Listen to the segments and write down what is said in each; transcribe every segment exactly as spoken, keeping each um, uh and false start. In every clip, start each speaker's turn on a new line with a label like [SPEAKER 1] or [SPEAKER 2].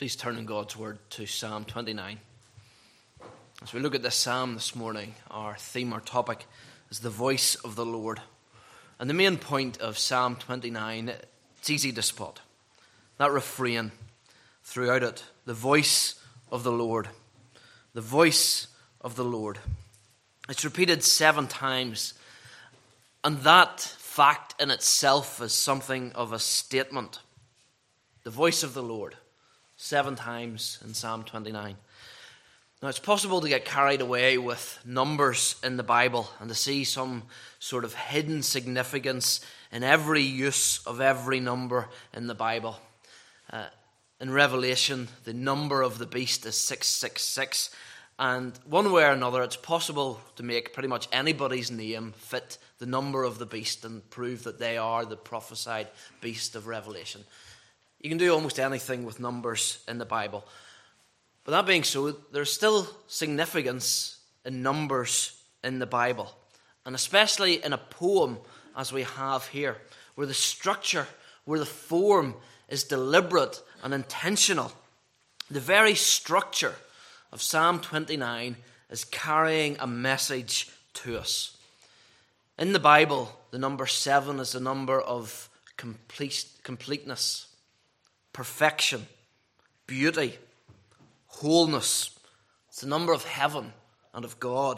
[SPEAKER 1] Please turn in God's Word to Psalm twenty-nine. As we look at this psalm this morning, our theme, our topic is the voice of the Lord. And the main point of Psalm twenty-nine, it's easy to spot. That refrain throughout it, the voice of the Lord. The voice of the Lord. It's repeated seven times. And that fact in itself is something of a statement. The voice of the Lord. Seven times in Psalm twenty-nine. Now, it's possible to get carried away with numbers in the Bible and to see some sort of hidden significance in every use of every number in the Bible. Uh, in Revelation, the number of the beast is six six six, and one way or another, it's possible to make pretty much anybody's name fit the number of the beast and prove that they are the prophesied beast of Revelation. You can do almost anything with numbers in the Bible. But that being so, there's still significance in numbers in the Bible. And especially in a poem as we have here, where the structure, where the form is deliberate and intentional. The very structure of Psalm twenty-nine is carrying a message to us. In the Bible, the number seven is a number of complete, completeness. Perfection, beauty, wholeness. It's the number of heaven and of God.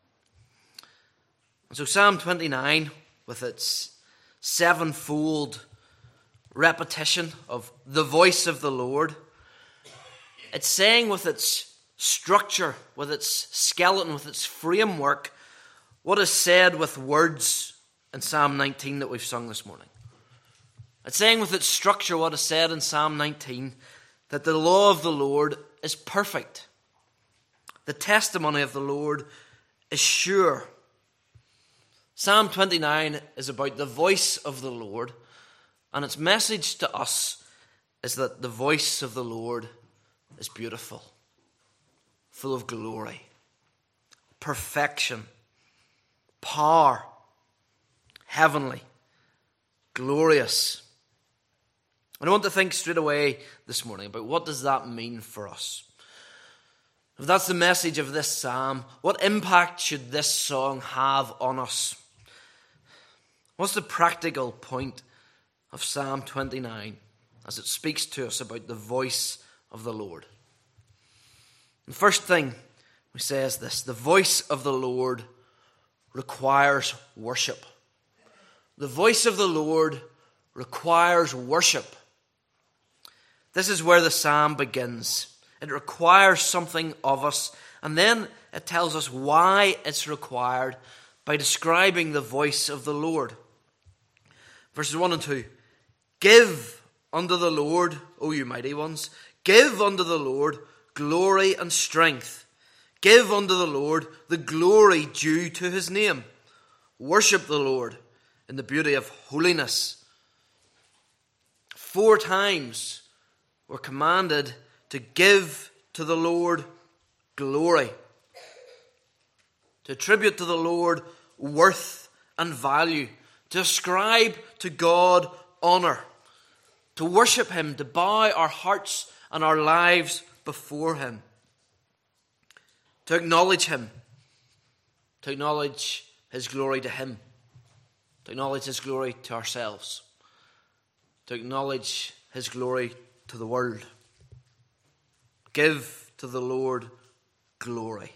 [SPEAKER 1] And so Psalm twenty-nine, with its sevenfold repetition of the voice of the Lord, it's saying with its structure, with its skeleton, with its framework, what is said with words in Psalm nineteen that we've sung this morning. It's saying with its structure what is said in Psalm nineteen, that the law of the Lord is perfect. The testimony of the Lord is sure. Psalm twenty-nine is about the voice of the Lord, and its message to us is that the voice of the Lord is beautiful, full of glory, perfection, power, heavenly, glorious. And I want to think straight away this morning about what does that mean for us. If that's the message of this psalm, what impact should this song have on us? What's the practical point of Psalm twenty-nine as it speaks to us about the voice of the Lord? The first thing we say is this: the voice of the Lord requires worship. The voice of the Lord requires worship. This is where the psalm begins. It requires something of us, and then it tells us why it's required by describing the voice of the Lord. Verses one and two. Give unto the Lord, O you mighty ones, give unto the Lord glory and strength. Give unto the Lord the glory due to his name. Worship the Lord in the beauty of holiness. Four times we're commanded to give to the Lord glory, to attribute to the Lord worth and value, to ascribe to God honor, to worship him, to bow our hearts and our lives before him, to acknowledge him, to acknowledge his glory to him, to acknowledge his glory to ourselves, to acknowledge his glory to the world. Give to the Lord glory.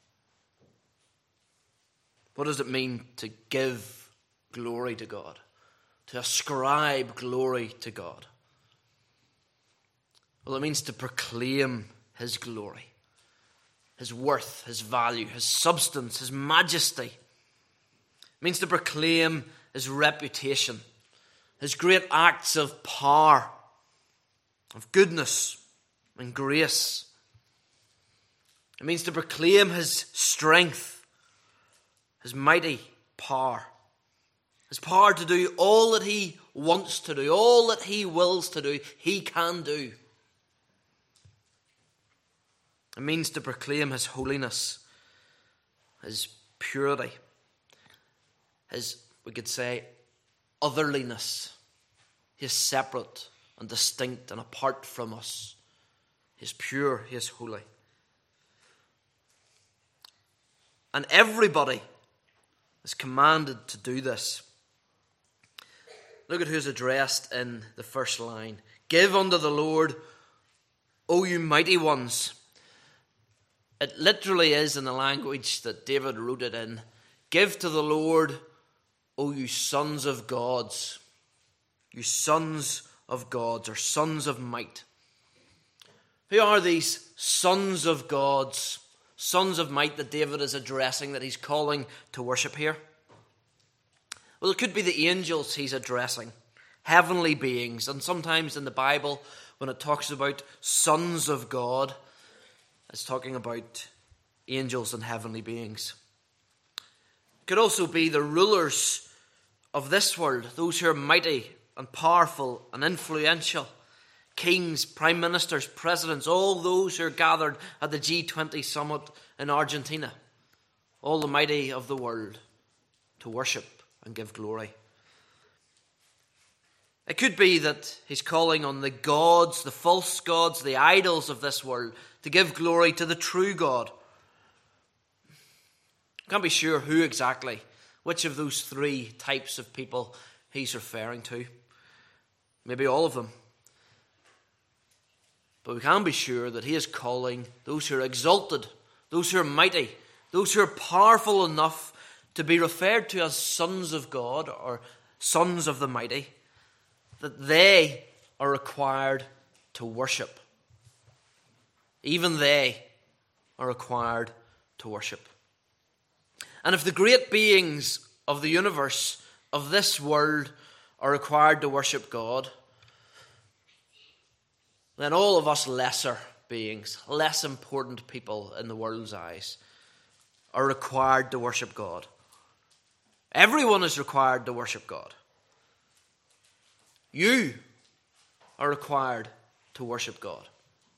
[SPEAKER 1] What does it mean to give glory to God? To ascribe glory to God? Well, it means to proclaim his glory, his worth, his value, his substance, his majesty. It means to proclaim his reputation, his great acts of power, of goodness and grace. It means to proclaim his strength, his mighty power, his power to do all that he wants to do, all that he wills to do, he can do. It means to proclaim his holiness, his purity, his, we could say, otherliness. He is separate and distinct and apart from us. He is pure. He is holy. And everybody is commanded to do this. Look at who's addressed in the first line. Give unto the Lord, O you mighty ones. It literally is in the language that David wrote it in. Give to the Lord, O you sons of gods. You sons of gods, or sons of might. Who are these sons of gods, sons of might that David is addressing, that he's calling to worship here? Well, it could be the angels he's addressing, heavenly beings. And sometimes in the Bible, when it talks about sons of God, it's talking about angels and heavenly beings. It could also be the rulers of this world, those who are mighty and powerful and influential. Kings, prime ministers, presidents, all those who are gathered at the G twenty summit in Argentina. All the mighty of the world to worship and give glory. It could be that he's calling on the gods, the false gods, the idols of this world to give glory to the true God. Can't be sure who exactly, which of those three types of people he's referring to. Maybe all of them. But we can be sure that he is calling those who are exalted, those who are mighty, those who are powerful enough to be referred to as sons of God or sons of the mighty, that they are required to worship. Even they are required to worship. And if the great beings of the universe, of this world, are required to worship God, then all of us lesser beings, less important people in the world's eyes, are required to worship God. Everyone is required to worship God. You are required to worship God.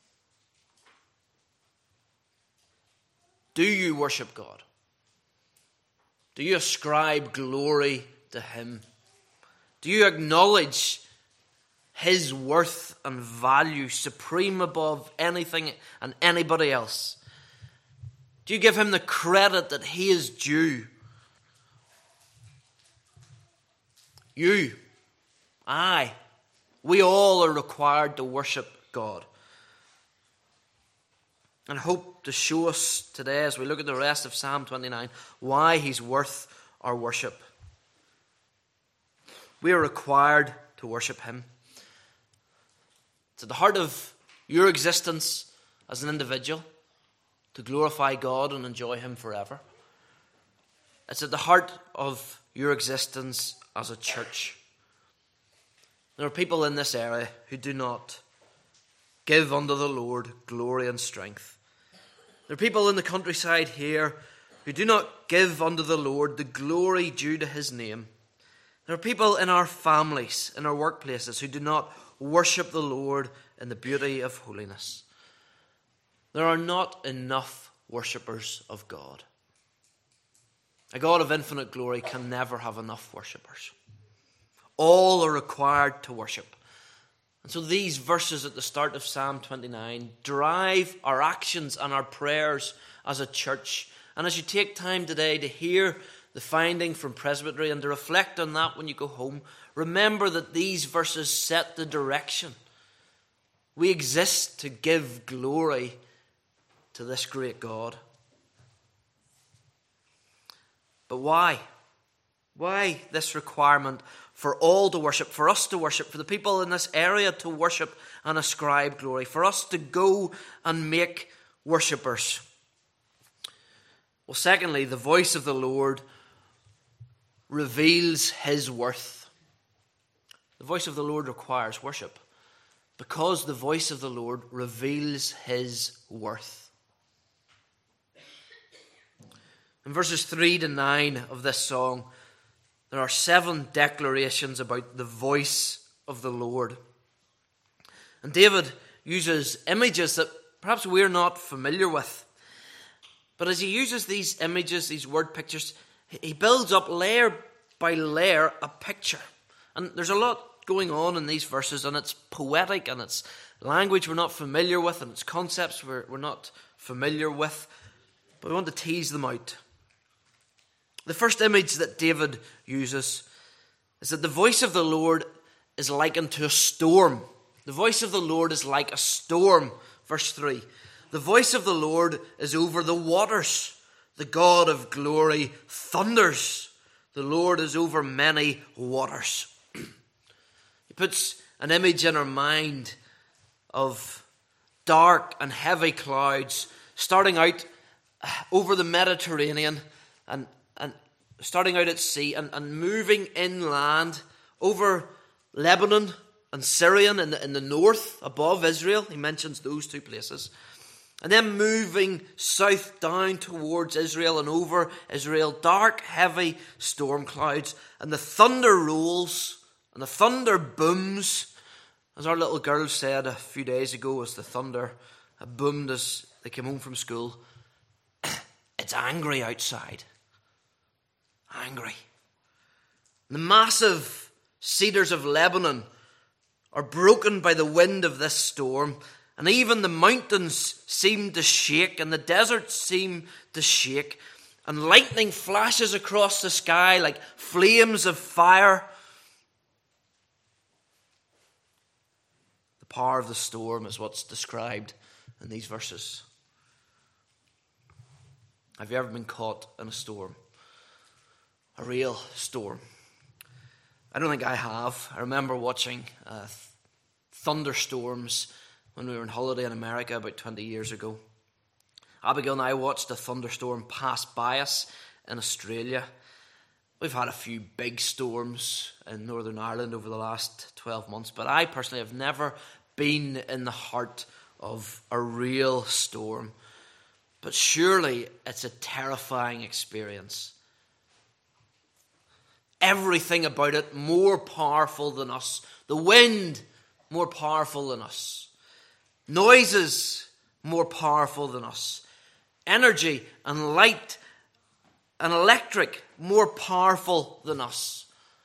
[SPEAKER 1] Do you worship God? Do you ascribe glory to him? Do you acknowledge his worth and value supreme above anything and anybody else? Do you give him the credit that he is due? You, I, we all are required to worship God. And hope to show us today, as we look at the rest of Psalm twenty-nine, why he's worth our worship. We are required to worship him. It's at the heart of your existence as an individual, to glorify God and enjoy him forever. It's at the heart of your existence as a church. There are people in this area who do not give unto the Lord glory and strength. There are people in the countryside here who do not give unto the Lord the glory due to his name. There are people in our families, in our workplaces, who do not worship the Lord in the beauty of holiness. There are not enough worshippers of God. A God of infinite glory can never have enough worshippers. All are required to worship. And so these verses at the start of Psalm twenty-nine drive our actions and our prayers as a church. And as you take time today to hear the finding from Presbytery and to reflect on that when you go home, remember that these verses set the direction. We exist to give glory to this great God. But why? Why this requirement for all to worship, for us to worship, for the people in this area to worship and ascribe glory, for us to go and make worshippers? Well, secondly, the voice of the Lord reveals his worth. The voice of the Lord requires worship because the voice of the Lord reveals his worth. In verses three to nine of this song, there are seven declarations about the voice of the Lord. And David uses images that perhaps we're not familiar with. But as he uses these images, these word pictures, he builds up layer by layer a picture. And there's a lot going on in these verses, and it's poetic and it's language we're not familiar with and its concepts we're, we're not familiar with, but we want to tease them out. The first image that David uses is that the voice of the Lord is likened to a storm. The voice of the Lord is like a storm. Verse three. The voice of the Lord is over the waters. The God of glory thunders. The Lord is over many waters. He puts an image in our mind of dark and heavy clouds starting out over the Mediterranean and, and starting out at sea and, and moving inland over Lebanon and Syrian in the, in the north above Israel. He mentions those two places. And then moving south down towards Israel and over Israel, dark, heavy storm clouds. And the thunder rolls and the thunder booms. As our little girl said a few days ago, as the thunder boomed as they came home from school, it's angry outside. Angry. The massive cedars of Lebanon are broken by the wind of this storm, and even the mountains seem to shake, and the deserts seem to shake, and lightning flashes across the sky like flames of fire. The power of the storm is what's described in these verses. Have you ever been caught in a storm? A real storm? I don't think I have. I remember watching uh, th- thunderstorms when we were on holiday in America about twenty years ago. Abigail and I watched a thunderstorm pass by us in Australia. We've had a few big storms in Northern Ireland over the last twelve months, but I personally have never been in the heart of a real storm. But surely it's a terrifying experience. Everything about it more powerful than us. The wind more powerful than us. Noises more powerful than us. Energy and light and electric more powerful than us.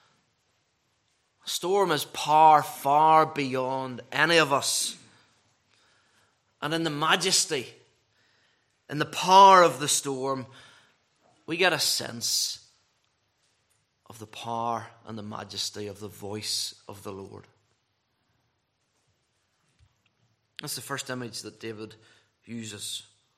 [SPEAKER 1] A storm is power far beyond any of us. And in the majesty, in the power of the storm, we get a sense of the power and the majesty of the voice of the Lord. That's the first image that David uses.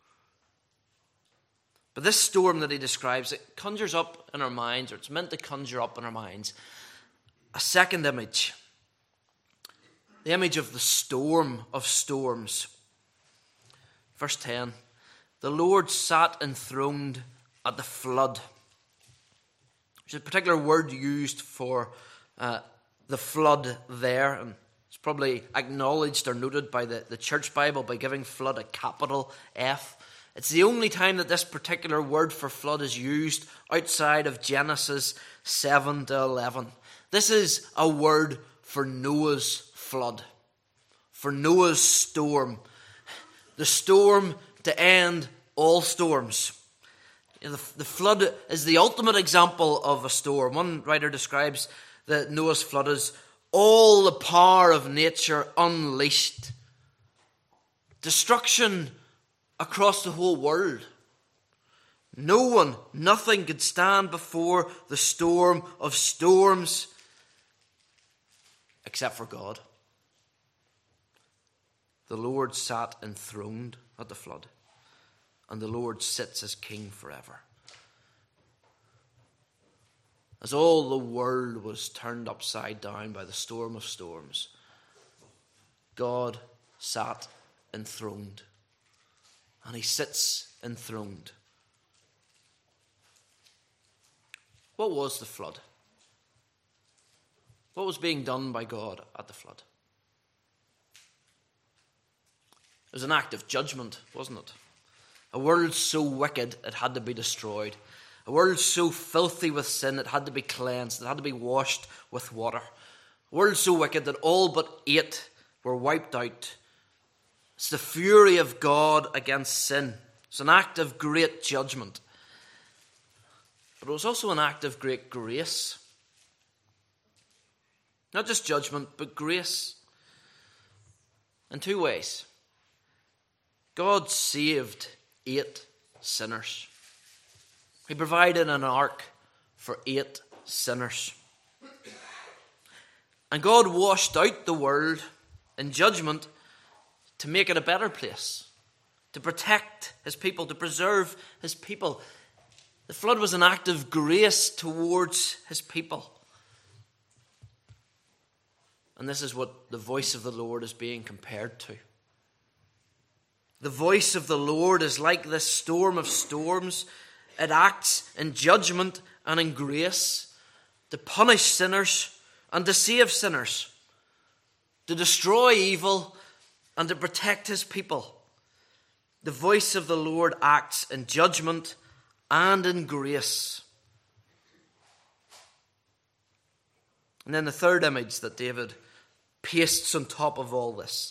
[SPEAKER 1] But this storm that he describes, it conjures up in our minds, or it's meant to conjure up in our minds, a second image. The image of the storm of storms. Verse ten. The Lord sat enthroned at the flood. There's a particular word used for uh, the flood there, and it's probably acknowledged or noted by the, the church Bible by giving flood a capital F. It's the only time that this particular word for flood is used outside of Genesis seven to eleven. This is a word for Noah's flood, for Noah's storm. The storm to end all storms. You know, the, the flood is the ultimate example of a storm. One writer describes the Noah's flood as all the power of nature unleashed. Destruction across the whole world. No one, nothing could stand before the storm of storms except for God. The Lord sat enthroned at the flood, and the Lord sits as king forever. As all the world was turned upside down by the storm of storms, God sat enthroned, and he sits enthroned. What was the flood? What was being done by God at the flood? It was an act of judgment, wasn't it? A world so wicked it had to be destroyed. A world so filthy with sin it had to be cleansed. It had to be washed with water. A world so wicked that all but eight were wiped out. It's the fury of God against sin. It's an act of great judgment. But it was also an act of great grace. Not just judgment, but grace. in two ways. God saved eight sinners. He provided an ark for eight sinners. And God washed out the world in judgment to make it a better place, to protect his people, to preserve his people. The flood was an act of grace towards his people. And this is what the voice of the Lord is being compared to. The voice of the Lord is like this storm of storms. It acts in judgment and in grace to punish sinners and to save sinners, to destroy evil and to protect his people. The voice of the Lord acts in judgment and in grace. And then the third image that David pastes on top of all this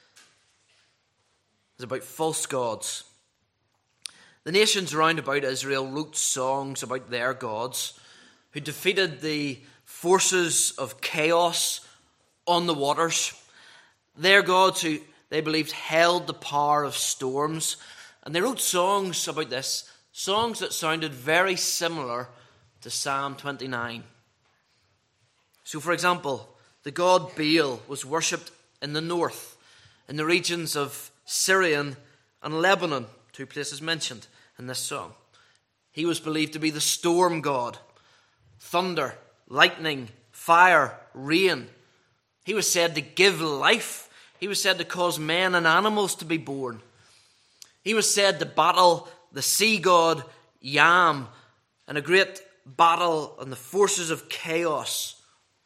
[SPEAKER 1] is about false gods. The nations round about Israel wrote songs about their gods who defeated the forces of chaos on the waters. Their gods who they believed held the power of storms. And they wrote songs about this, songs that sounded very similar to Psalm twenty-nine. So, for example, the god Baal was worshipped in the north, in the regions of Syrian and Lebanon, two places mentioned in this song. He was believed to be the storm god, thunder, lightning, fire, rain. He was said to give life. He was said to cause men and animals to be born. He was said to battle the sea god Yam in a great battle on the forces of chaos.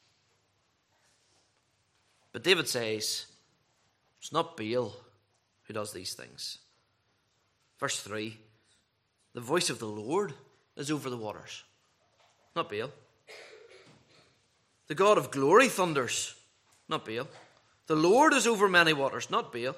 [SPEAKER 1] But David says, it's not Baal who does these things. Verse three, the voice of the Lord is over the waters, not Baal. The God of glory thunders, not Baal. The Lord is over many waters, not Baal.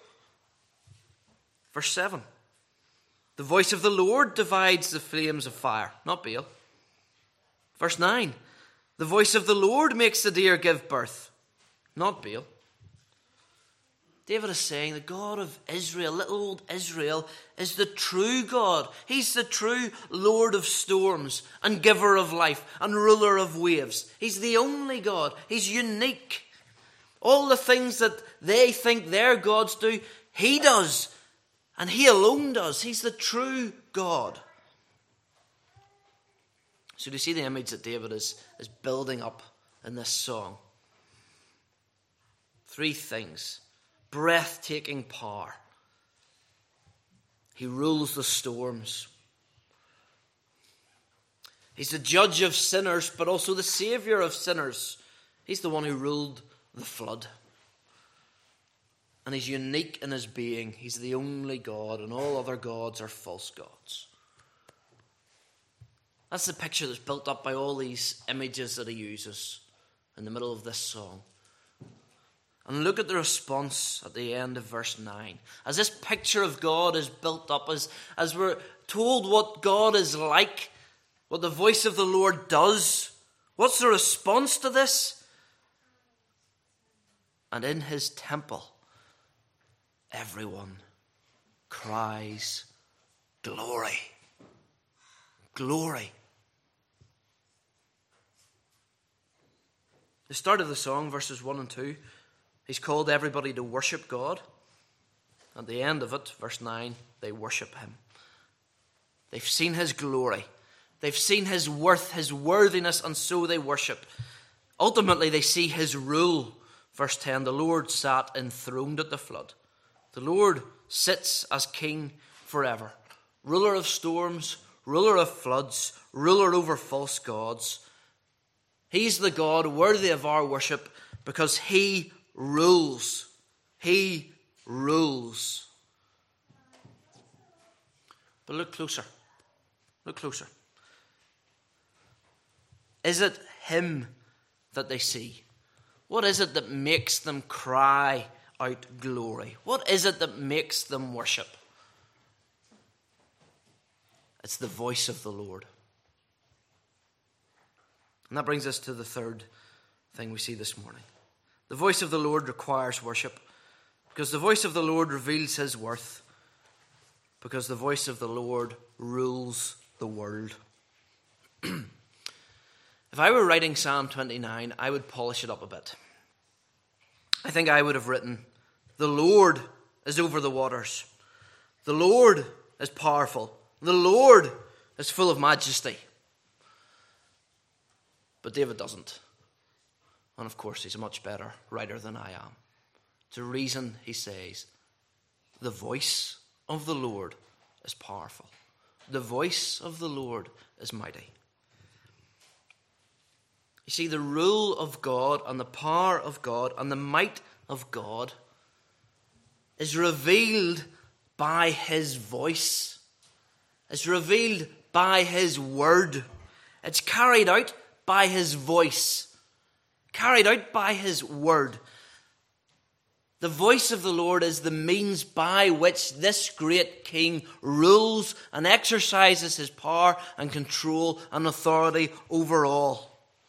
[SPEAKER 1] Verse seven, the voice of the Lord divides the flames of fire, not Baal. Verse nine, the voice of the Lord makes the deer give birth, not Baal. David is saying the God of Israel, little old Israel, is the true God. He's the true Lord of storms and giver of life and ruler of waves. He's the only God. He's unique. All the things that they think their gods do, he does. And he alone does. He's the true God. So do you see the image that David is, is building up in this song? Three things. Breathtaking power. He rules the storms. He's the judge of sinners, but also the savior of sinners. He's the one who ruled the flood. And he's unique in his being. He's the only God, and all other gods are false gods. That's the picture that's built up by all these images that he uses in the middle of this song. And look at the response at the end of verse nine. As this picture of God is built up, as, as we're told what God is like, what the voice of the Lord does, what's the response to this? And in his temple, everyone cries, glory, glory. The start of the song, verses one and two, he's called everybody to worship God. At the end of it, verse nine, they worship him. They've seen his glory. They've seen his worth, his worthiness, and so they worship. Ultimately, they see his rule. Verse ten, the Lord sat enthroned at the flood. The Lord sits as king forever. Ruler of storms, ruler of floods, ruler over false gods. He's the God worthy of our worship because he rules. He rules. But look closer. Look closer. Is it him that they see? What is it that makes them cry out glory? What is it that makes them worship? It's the voice of the Lord. And that brings us to the third thing we see this morning. The voice of the Lord requires worship. Because the voice of the Lord reveals his worth. Because the voice of the Lord rules the world. If I were writing Psalm twenty-nine, I would polish it up a bit. I think I would have written, the Lord is over the waters. The Lord is powerful. The Lord is full of majesty. But David doesn't. And of course, he's a much better writer than I am. It's a reason he says, the voice of the Lord is powerful. The voice of the Lord is mighty. You see, the rule of God and the power of God and the might of God is revealed by his voice. It's revealed by his word. It's carried out by his voice. Carried out by his word. The voice of the Lord is the means by which this great king rules and exercises his power and control and authority over all.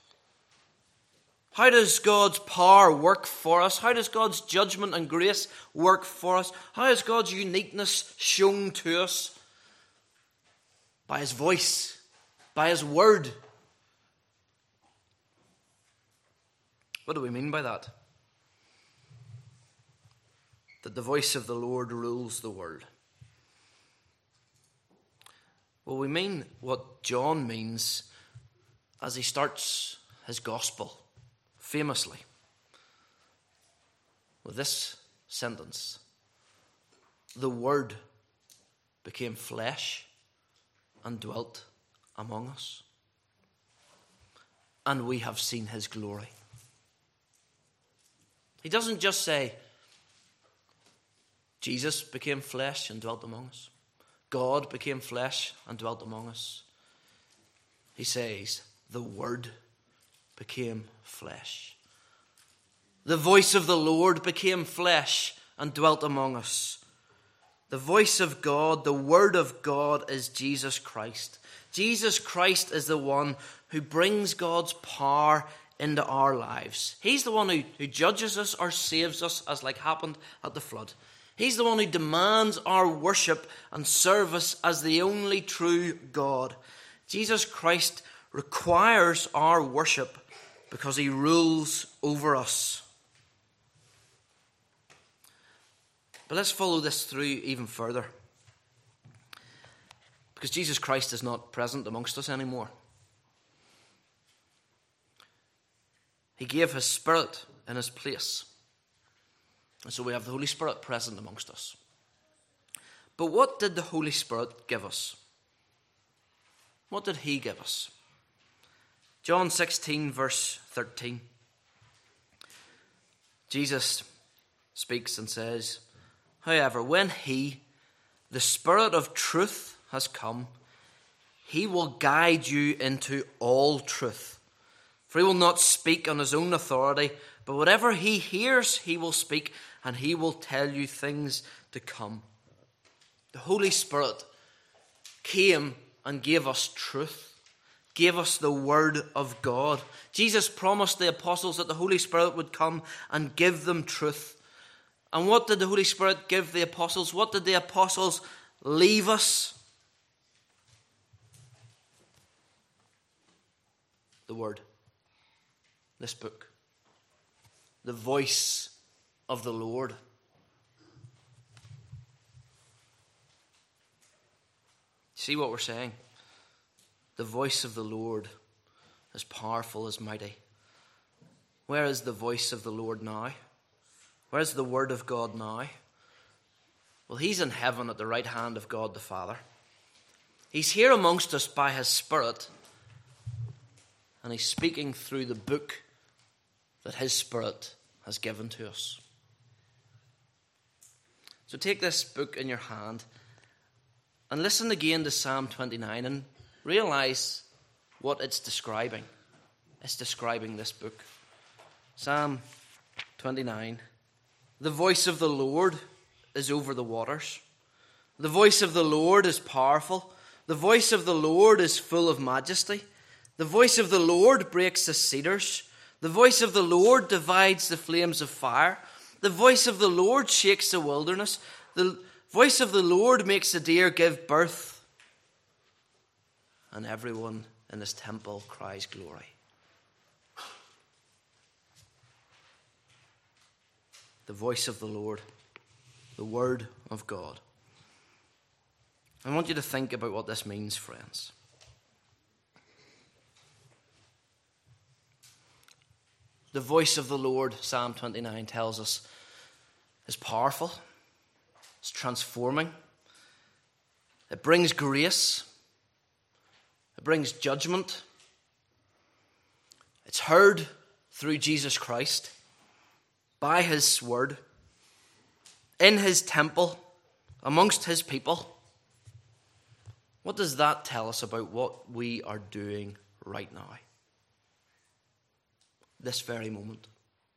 [SPEAKER 1] How does God's power work for us? How does God's judgment and grace work for us? How is God's uniqueness shown to us? By his voice, by his word. What do we mean by that? That the voice of the Lord rules the world. Well, we mean what John means as he starts his gospel. Famously, with this sentence, the Word became flesh and dwelt among us, and we have seen his glory. He doesn't just say, Jesus became flesh and dwelt among us. God became flesh and dwelt among us. He says, the Word became flesh. The voice of the Lord became flesh and dwelt among us. The voice of God, the word of God, is Jesus Christ. Jesus Christ is the one who brings God's power into our lives. He's the one who, who judges us or saves us, as like happened at the flood. He's the one who demands our worship and service as the only true God. Jesus Christ requires our worship because he rules over us. But let's follow this through even further. Because Jesus Christ is not present amongst us anymore. He gave his Spirit in his place. And so we have the Holy Spirit present amongst us. But what did the Holy Spirit give us? What did he give us? John sixteen, verse thirteen. Jesus speaks and says, however, when he, the Spirit of truth, has come, he will guide you into all truth. For he will not speak on his own authority, but whatever he hears, he will speak, and he will tell you things to come. The Holy Spirit came and gave us truth. Gave us the word of God. Jesus promised the apostles that the Holy Spirit would come and give them truth. And what did the Holy Spirit give the apostles? What did the apostles leave us? The word. This book. The voice of the Lord. See what we're saying? The voice of the Lord is powerful, is mighty. Where is the voice of the Lord now? Where is the word of God now? Well, he's in heaven at the right hand of God the Father. He's here amongst us by his Spirit, and he's speaking through the book that his Spirit has given to us. So take this book in your hand and listen again to Psalm twenty-nine and realize what it's describing. It's describing this book. Psalm twenty-nine. The voice of the Lord is over the waters. The voice of the Lord is powerful. The voice of the Lord is full of majesty. The voice of the Lord breaks the cedars. The voice of the Lord divides the flames of fire. The voice of the Lord shakes the wilderness. The voice of the Lord makes the deer give birth. And everyone in his temple cries glory. The voice of the Lord, the word of God. I want you to think about what this means, friends. The voice of the Lord, Psalm twenty-nine tells us, is powerful. It's transforming. It brings grace. It brings judgment. It's heard through Jesus Christ, by his word, in his temple, amongst his people. What does that tell us about what we are doing right now? This very moment.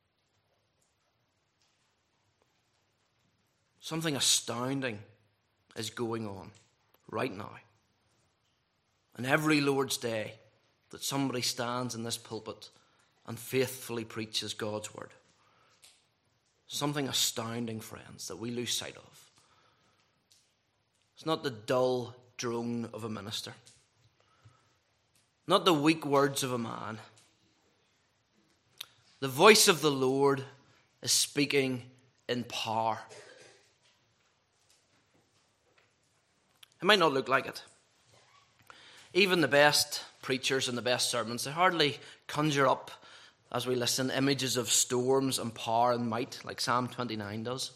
[SPEAKER 1] Something astounding is going on right now. And every Lord's Day that somebody stands in this pulpit and faithfully preaches God's word. Something astounding, friends, that we lose sight of. It's not the dull drone of a minister. Not the weak words of a man. The voice of the Lord is speaking in power. It might not look like it. Even the best preachers and the best sermons, they hardly conjure up, as we listen, images of storms and power and might, like Psalm twenty-nine does.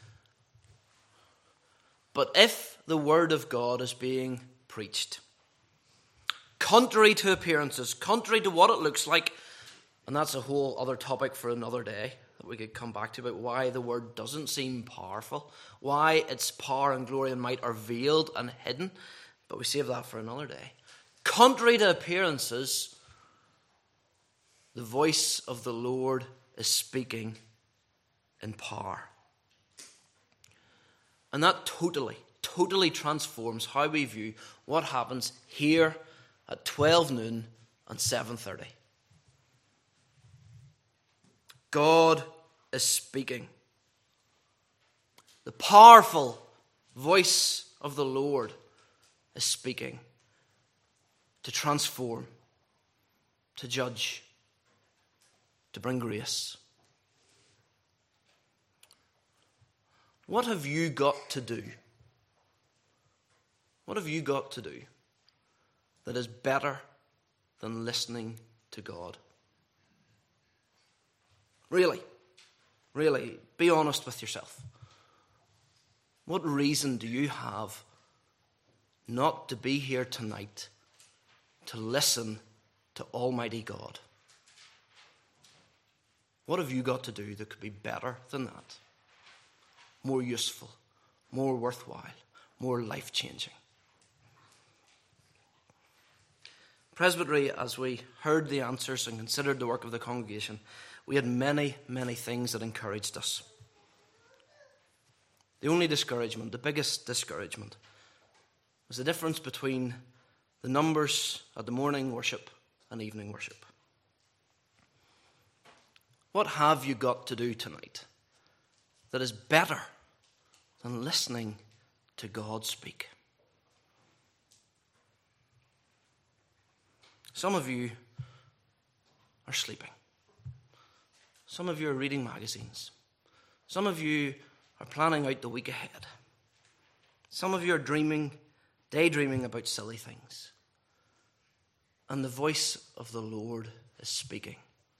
[SPEAKER 1] But if the word of God is being preached, contrary to appearances, contrary to what it looks like, and that's a whole other topic for another day that we could come back to, about why the word doesn't seem powerful, why its power and glory and might are veiled and hidden, but we save that for another day. Contrary to appearances, the voice of the Lord is speaking in power. And that totally, totally transforms how we view what happens here at twelve noon and seven thirty. God is speaking. The powerful voice of the Lord is speaking to transform, to judge, to bring grace. What have you got to do? What have you got to do that is better than listening to God? Really, really, be honest with yourself. What reason do you have not to be here tonight to listen to Almighty God? What have you got to do that could be better than that? More useful, more worthwhile, more life-changing. Presbytery, as we heard the answers and considered the work of the congregation, we had many, many things that encouraged us. The only discouragement, the biggest discouragement, was the difference between the numbers at the morning worship and evening worship. What have you got to do tonight that is better than listening to God speak? Some of you are sleeping. Some of you are reading magazines. Some of you are planning out the week ahead. Some of you are dreaming, daydreaming about silly things. And the voice of the Lord is speaking.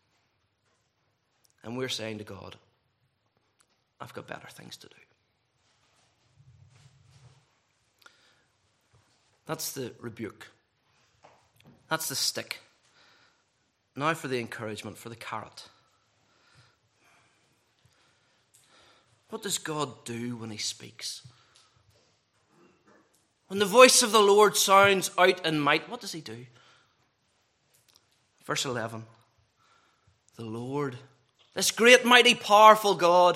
[SPEAKER 1] And we're saying to God, I've got better things to do. That's the rebuke. That's the stick. Now for the encouragement, for the carrot. What does God do when he speaks? When the voice of the Lord sounds out in might, what does he do? Verse eleven. The Lord, this great, mighty, powerful God,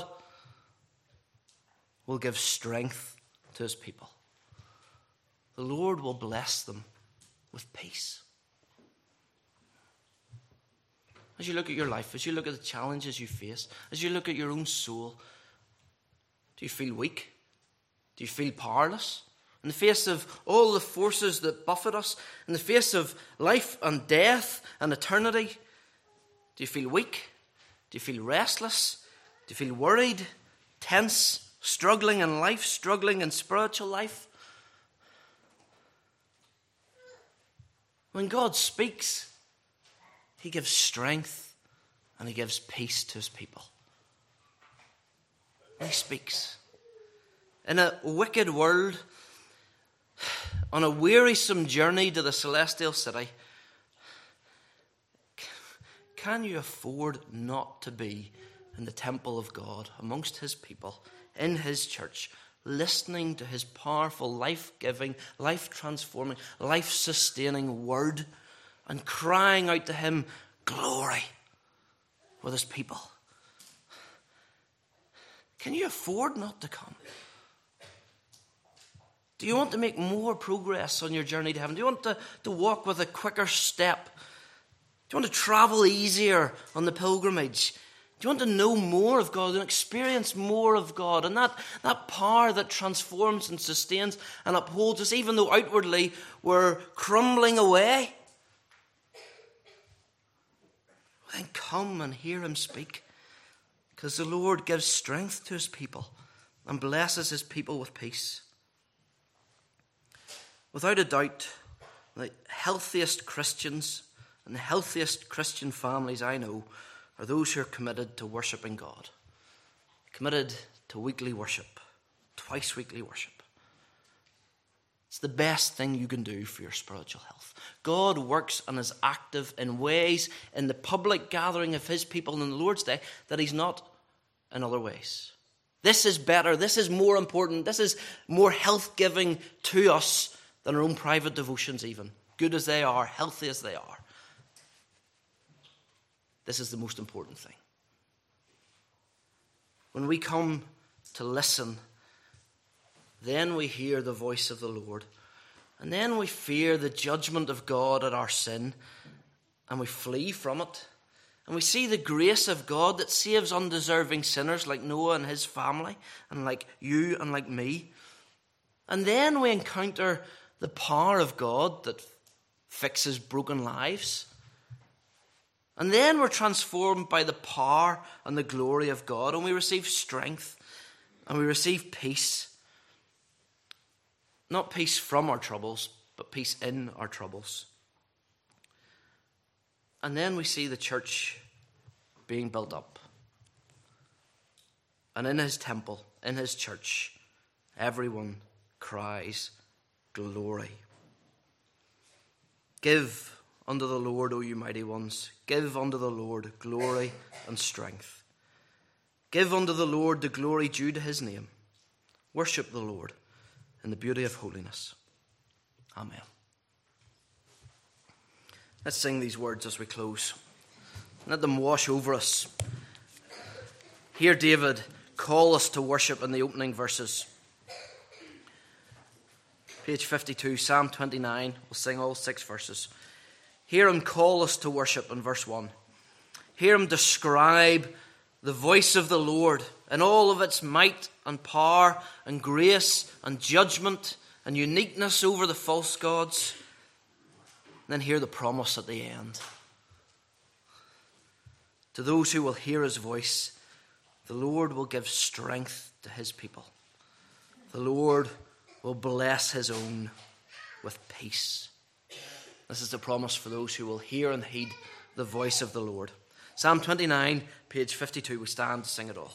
[SPEAKER 1] will give strength to his people. The Lord will bless them with peace. As you look at your life, as you look at the challenges you face, as you look at your own soul, do you feel weak? Do you feel powerless? In the face of all the forces that buffet us, in the face of life and death and eternity, do you feel weak? Do you feel restless? Do you feel worried, tense, struggling in life, struggling in spiritual life? When God speaks, he gives strength and he gives peace to his people. He speaks. In a wicked world, on a wearisome journey to the celestial city, can you afford not to be in the temple of God, amongst his people, in his church, listening to his powerful, life-giving, life-transforming, life-sustaining word, and crying out to him, glory, with his people? Can you afford not to come? Do you want to make more progress on your journey to heaven? Do you want to, to walk with a quicker step? Do you want to travel easier on the pilgrimage? Do you want to know more of God and experience more of God? And that, that power that transforms and sustains and upholds us, even though outwardly we're crumbling away? Then come and hear him speak. Because the Lord gives strength to his people and blesses his people with peace. Without a doubt, the healthiest Christians and the healthiest Christian families I know are those who are committed to worshipping God. Committed to weekly worship, twice weekly worship. It's the best thing you can do for your spiritual health. God works and is active in ways in the public gathering of his people on the Lord's Day that he's not in other ways. This is better. This is more important. This is more health-giving to us than our own private devotions even. Good as they are, healthy as they are. This is the most important thing. When we come to listen, then we hear the voice of the Lord. And then we fear the judgment of God at our sin. And we flee from it. And we see the grace of God that saves undeserving sinners like Noah and his family. And like you and like me. And then we encounter the power of God that fixes broken lives. And then we're transformed by the power and the glory of God. And we receive strength. And we receive peace. Not peace from our troubles, but peace in our troubles. And then we see the church being built up. And in his temple, in his church, everyone cries, glory. Give unto the Lord, O you mighty ones. Give unto the Lord glory and strength. Give unto the Lord the glory due to his name. Worship the Lord in the beauty of holiness. Amen. Let's sing these words as we close. Let them wash over us. Hear David call us to worship in the opening verses. Page fifty-two, Psalm twenty-nine. We'll sing all six verses. Hear him call us to worship in verse one. Hear him describe the voice of the Lord in all of its might and power and grace and judgment and uniqueness over the false gods. And then hear the promise at the end. To those who will hear his voice, the Lord will give strength to his people. The Lord will bless his own with peace. This is the promise for those who will hear and heed the voice of the Lord. Psalm twenty-nine, page fifty-two. We stand to sing it all.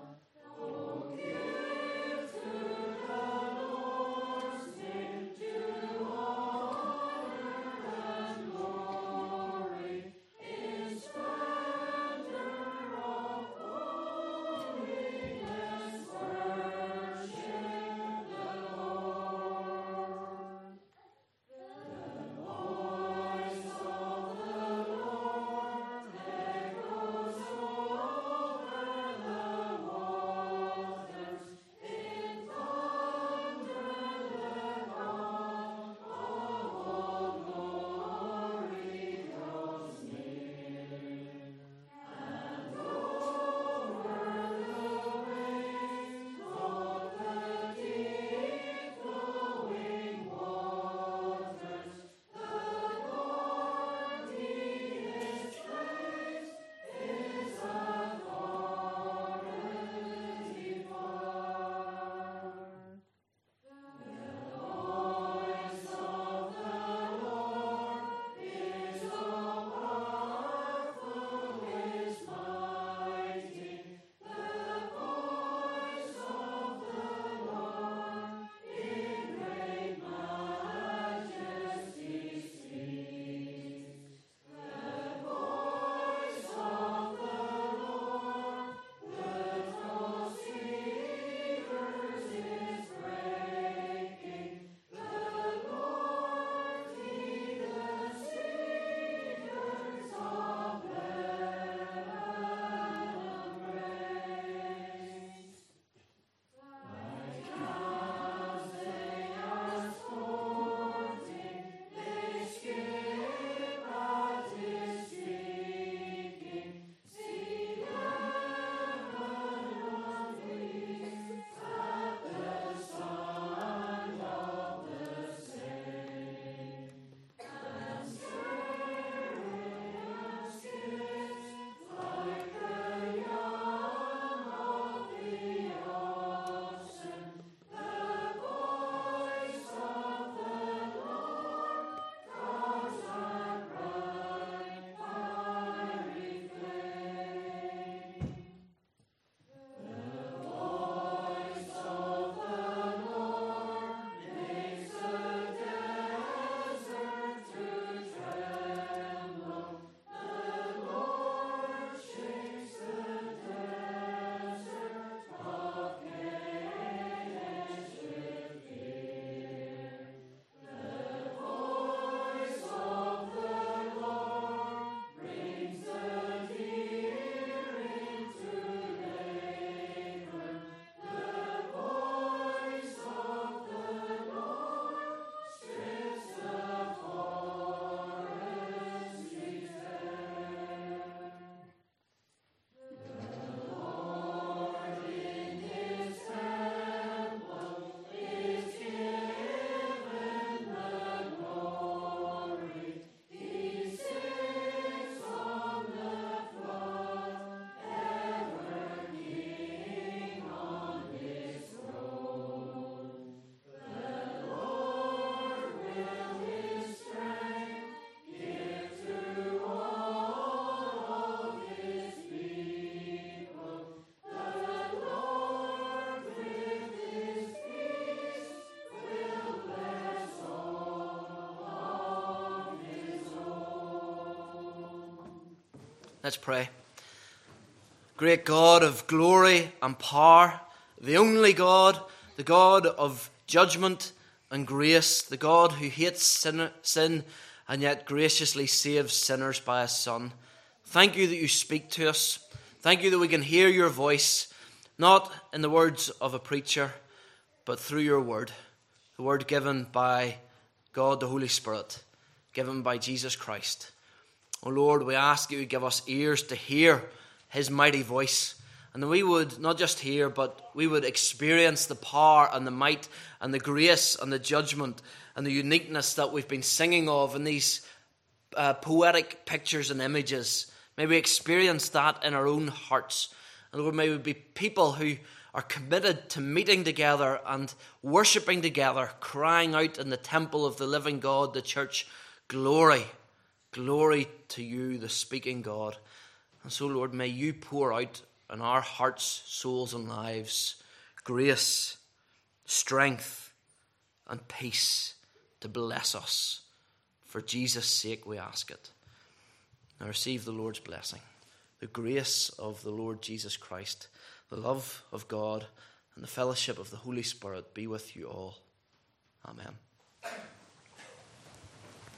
[SPEAKER 2] To
[SPEAKER 1] Let's pray. Great God of glory and power, the only God, the God of judgment and grace, the God who hates sin, sin and yet graciously saves sinners by his Son. Thank you that you speak to us. Thank you that we can hear your voice, not in the words of a preacher, but through your word, the word given by God the Holy Spirit, given by Jesus Christ. O Lord, we ask you to give us ears to hear his mighty voice, and that we would not just hear, but we would experience the power and the might and the grace and the judgment and the uniqueness that we've been singing of in these uh, poetic pictures and images. May we experience that in our own hearts. And Lord, may we be people who are committed to meeting together and worshipping together, crying out in the temple of the living God, the church, glory, glory to you, the speaking God. And so, Lord, may you pour out in our hearts, souls and lives grace, strength and peace to bless us. For Jesus' sake we ask it. Now receive the Lord's blessing. The grace of the Lord Jesus Christ, the love of God, and the fellowship of the Holy Spirit be with you all. Amen.